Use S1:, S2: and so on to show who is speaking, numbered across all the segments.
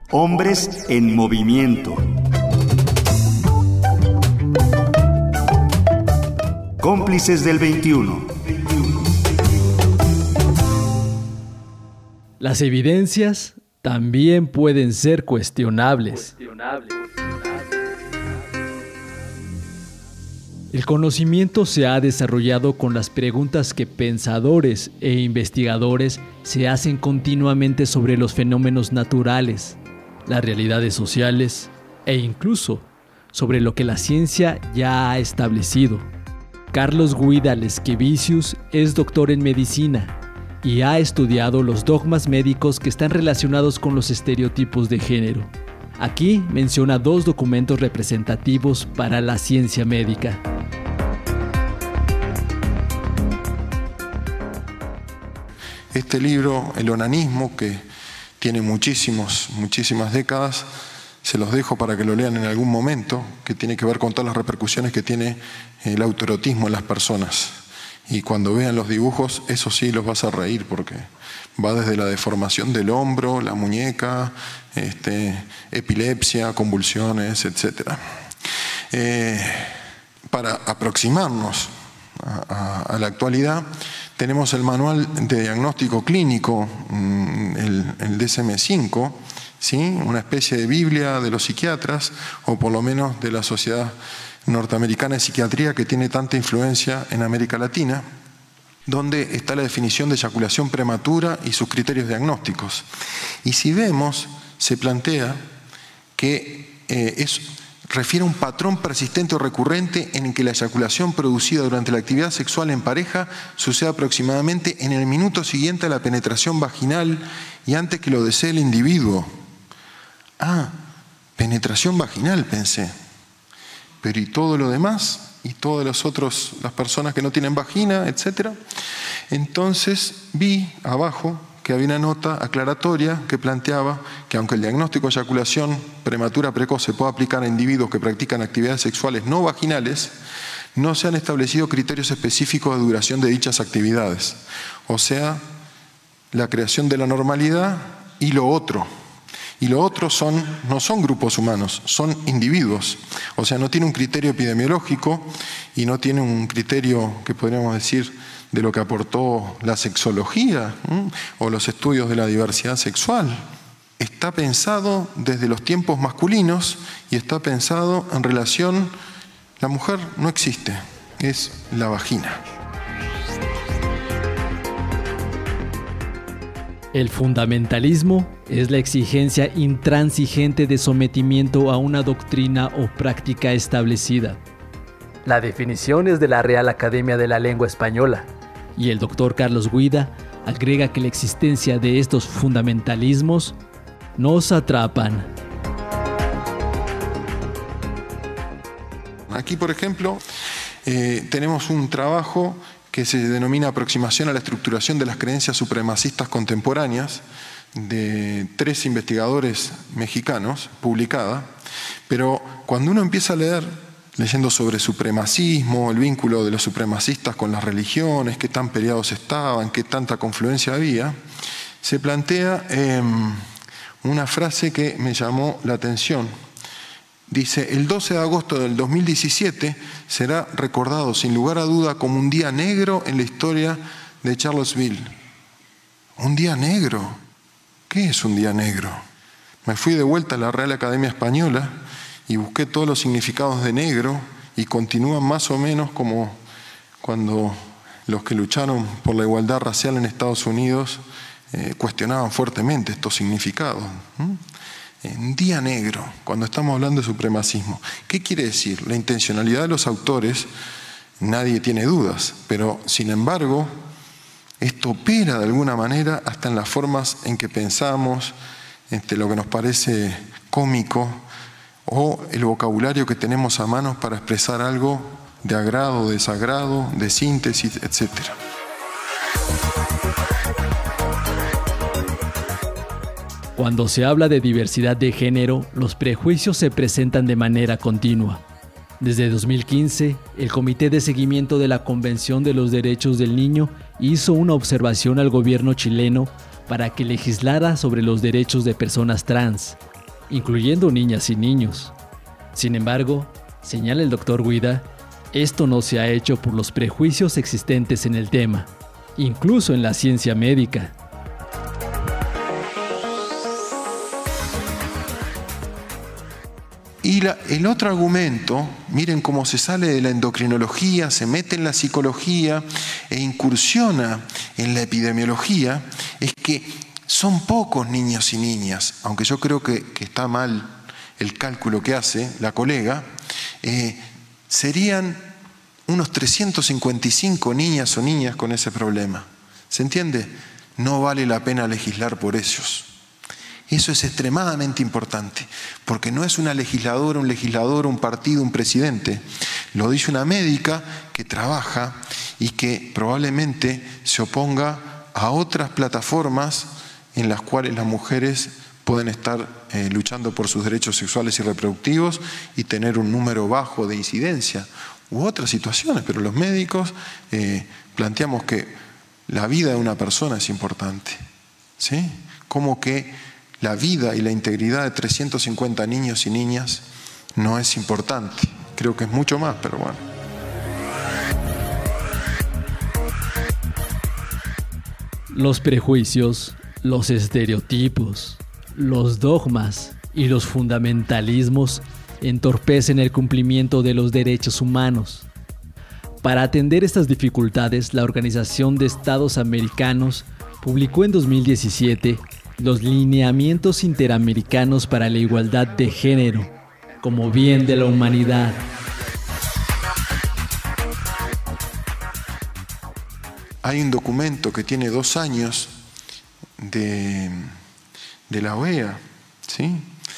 S1: Hombres en movimiento. Cómplices del 21.
S2: Las evidencias también pueden ser cuestionables. El conocimiento se ha desarrollado con las preguntas que pensadores e investigadores se hacen continuamente sobre los fenómenos naturales, las realidades sociales e incluso sobre lo que la ciencia ya ha establecido. Carlos Guida Lesquevicius es doctor en medicina y ha estudiado los dogmas médicos que están relacionados con los estereotipos de género. Aquí menciona 2 documentos representativos para la ciencia médica.
S3: Este libro, El onanismo, que tiene muchísimas décadas, se los dejo para que lo lean en algún momento, que tiene que ver con todas las repercusiones que tiene el autoerotismo en las personas. Y cuando vean los dibujos, eso sí los vas a reír, porque va desde la deformación del hombro, la muñeca, epilepsia, convulsiones, etc. Para aproximarnos a la actualidad, tenemos el manual de diagnóstico clínico, el DSM-5, ¿sí? Una especie de Biblia de los psiquiatras, o por lo menos de la Sociedad Norteamericana de Psiquiatría, que tiene tanta influencia en América Latina, donde está la definición de eyaculación prematura y sus criterios diagnósticos. Y si vemos, se plantea que refiere a un patrón persistente o recurrente en el que la eyaculación producida durante la actividad sexual en pareja sucede aproximadamente en el minuto siguiente a la penetración vaginal y antes que lo desee el individuo. Penetración vaginal, pensé. Pero ¿y todo lo demás? ¿Y todas las personas que no tienen vagina, etcétera? Entonces vi abajo que había una nota aclaratoria que planteaba que aunque el diagnóstico de eyaculación prematura precoz se puede aplicar a individuos que practican actividades sexuales no vaginales, no se han establecido criterios específicos de duración de dichas actividades. O sea, la creación de la normalidad y lo otro. Y lo otro no son grupos humanos, son individuos. O sea, no tiene un criterio epidemiológico y no tiene un criterio que podríamos decir de lo que aportó la sexología o los estudios de la diversidad sexual. Está pensado desde los tiempos masculinos y está pensado en relación, la mujer no existe, es la vagina.
S2: El fundamentalismo es la exigencia intransigente de sometimiento a una doctrina o práctica establecida. La definición es de la Real Academia de la Lengua Española, y el doctor Carlos Guida agrega que la existencia de estos fundamentalismos nos atrapan.
S3: Aquí, por ejemplo, tenemos un trabajo que se denomina Aproximación a la estructuración de las creencias supremacistas contemporáneas, de 3 investigadores mexicanos, publicada. Pero cuando uno empieza a leyendo sobre supremacismo, el vínculo de los supremacistas con las religiones, qué tan peleados estaban, qué tanta confluencia había, se plantea una frase que me llamó la atención. Dice, el 12 de agosto del 2017 será recordado sin lugar a duda como un día negro en la historia de Charlottesville. ¿Un día negro? ¿Qué es un día negro? Me fui de vuelta a la Real Academia Española y busqué todos los significados de negro y continúan más o menos como cuando los que lucharon por la igualdad racial en Estados Unidos cuestionaban fuertemente estos significados. En día negro, cuando estamos hablando de supremacismo. ¿Qué quiere decir? La intencionalidad de los autores, nadie tiene dudas, pero sin embargo, esto opera de alguna manera hasta en las formas en que pensamos, lo que nos parece cómico, o el vocabulario que tenemos a mano para expresar algo de agrado, desagrado, de síntesis, etc.
S2: Cuando se habla de diversidad de género, los prejuicios se presentan de manera continua. Desde 2015, el Comité de Seguimiento de la Convención de los Derechos del Niño hizo una observación al gobierno chileno para que legislara sobre los derechos de personas trans. incluyendo niñas y niños. Sin embargo, señala el Dr. Guida, esto no se ha hecho por los prejuicios existentes en el tema, incluso en la ciencia médica.
S3: Y el otro argumento, miren cómo se sale de la endocrinología, se mete en la psicología e incursiona en la epidemiología, es que son pocos niños y niñas, aunque yo creo que está mal el cálculo que hace la colega, serían unos 355 niñas o niñas con ese problema. ¿Se entiende? No vale la pena legislar por ellos. Eso es extremadamente importante, porque no es una legisladora, un legislador, un partido, un presidente. Lo dice una médica que trabaja y que probablemente se oponga a otras plataformas en las cuales las mujeres pueden estar luchando por sus derechos sexuales y reproductivos y tener un número bajo de incidencia u otras situaciones, pero los médicos planteamos que la vida de una persona es importante, ¿sí? Como que la vida y la integridad de 350 niños y niñas no es importante. Creo que es mucho más, pero bueno.
S2: Los prejuicios, los estereotipos, los dogmas y los fundamentalismos entorpecen el cumplimiento de los derechos humanos. Para atender estas dificultades, la Organización de Estados Americanos publicó en 2017 los lineamientos interamericanos para la igualdad de género como bien de la humanidad.
S3: Hay un documento que tiene 2 años de la OEA, ¿sí?,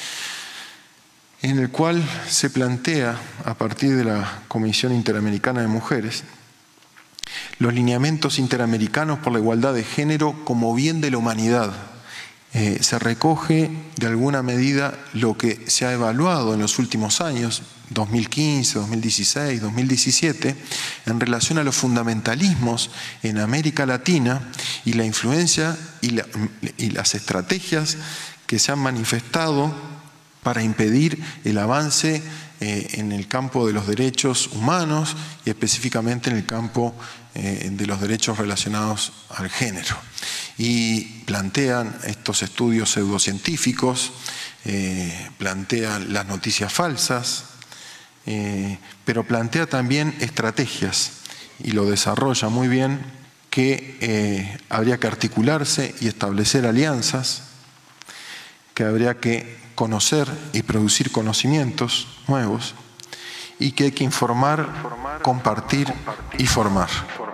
S3: en el cual se plantea, a partir de la Comisión Interamericana de Mujeres, los lineamientos interamericanos por la igualdad de género como bien de la humanidad. Se recoge de alguna medida lo que se ha evaluado en los últimos años, 2015, 2016, 2017, en relación a los fundamentalismos en América Latina y la influencia y las estrategias que se han manifestado para impedir el avance en el campo de los derechos humanos y específicamente en el campo de los derechos relacionados al género. Y plantean estos estudios pseudocientíficos, plantean las noticias falsas, pero plantea también estrategias y lo desarrolla muy bien, que habría que articularse y establecer alianzas, que habría que conocer y producir conocimientos nuevos y que hay que informar, compartir y formar.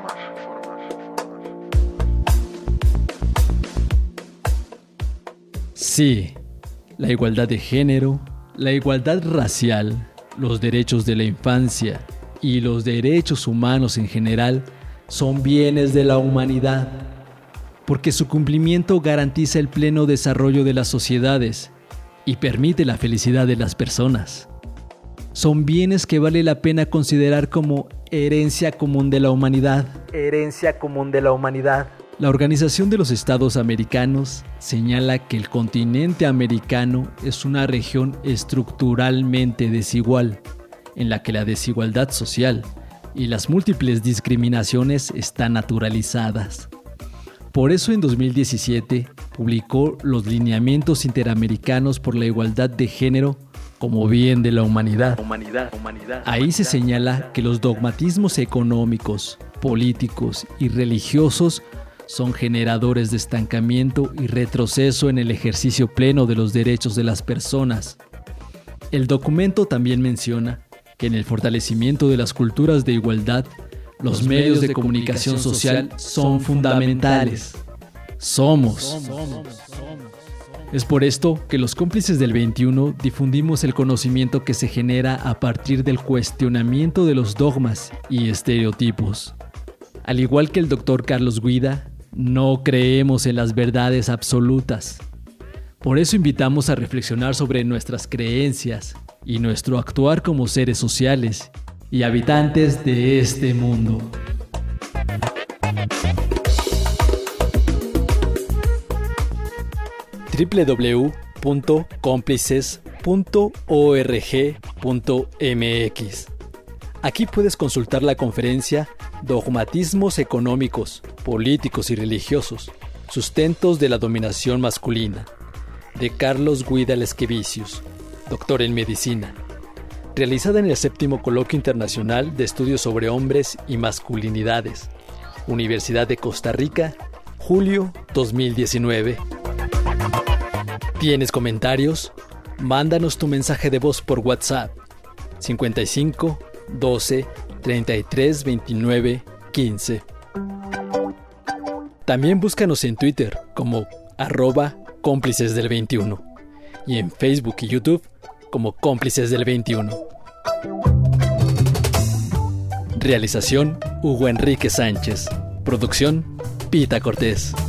S2: Sí, la igualdad de género, la igualdad racial, los derechos de la infancia y los derechos humanos en general son bienes de la humanidad, porque su cumplimiento garantiza el pleno desarrollo de las sociedades y permite la felicidad de las personas. Son bienes que vale la pena considerar como herencia común de la humanidad. Herencia común de la humanidad. La Organización de los Estados Americanos señala que el continente americano es una región estructuralmente desigual, en la que la desigualdad social y las múltiples discriminaciones están naturalizadas. Por eso en 2017 publicó los lineamientos interamericanos por la igualdad de género como bien de la humanidad. Ahí se señala que los dogmatismos económicos, políticos y religiosos son generadores de estancamiento y retroceso en el ejercicio pleno de los derechos de las personas. El documento también menciona que en el fortalecimiento de las culturas de igualdad, los medios de comunicación social son fundamentales. Somos. Es por esto que los cómplices del 21 difundimos el conocimiento que se genera a partir del cuestionamiento de los dogmas y estereotipos. Al igual que el Dr. Carlos Guida, no creemos en las verdades absolutas. Por eso invitamos a reflexionar sobre nuestras creencias y nuestro actuar como seres sociales y habitantes de este mundo. www.cómplices.org.mx. Aquí puedes consultar la conferencia Dogmatismos económicos, políticos y religiosos, sustentos de la dominación masculina, de Carlos Guida Lesquevicius, doctor en medicina, realizada en el 7º Coloquio Internacional de Estudios sobre Hombres y Masculinidades, Universidad de Costa Rica, julio 2019. ¿Tienes comentarios? Mándanos tu mensaje de voz por WhatsApp 55 12 33 29 15. También búscanos en Twitter como @cómplices del 21 y en Facebook y YouTube como Cómplices del 21. Realización Hugo Enrique Sánchez. Producción Pita Cortés.